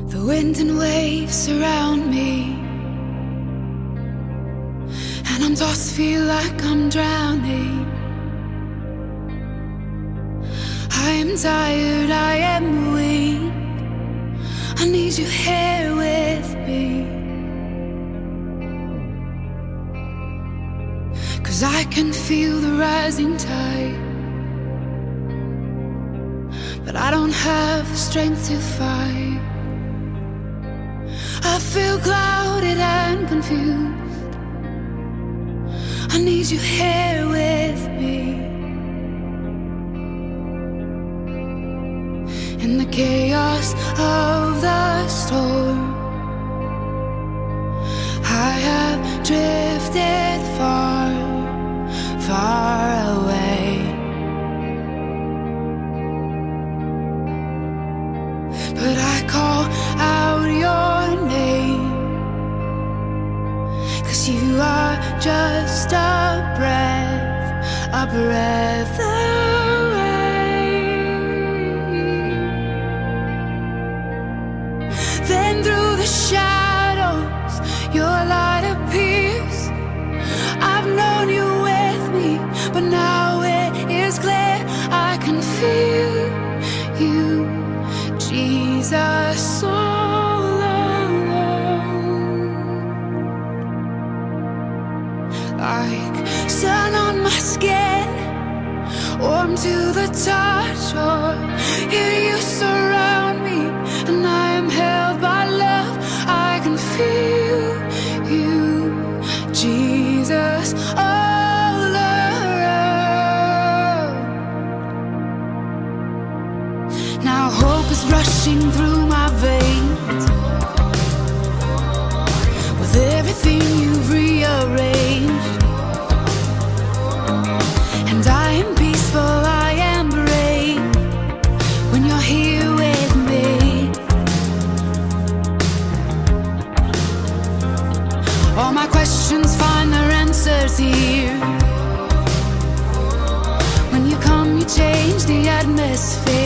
The wind and waves surround me, and I'm tossed, feel like I'm drowning. I am tired, I am weak, I need you here with me. 'Cause I can feel the rising tide, but I don't have the strength to fight. I feel clouded and confused, I need you here with me. In the chaos of the storm, I have drifted far, far away. But I call out your name, 'cause you are just a breath away. Then through the shadows, your light appears. I've known you with me, but now it is clear. I can feel you, Jesus, all alone. Like sun on my skin, warm to the touch, or here you surround me, and I am held by love. I can feel you, Jesus, all around. Now hope is rushing through my veins, with everything you've rearranged. And I am peaceful, I am brave, when you're here with me. All my questions find their answers here. When you come, you change the atmosphere.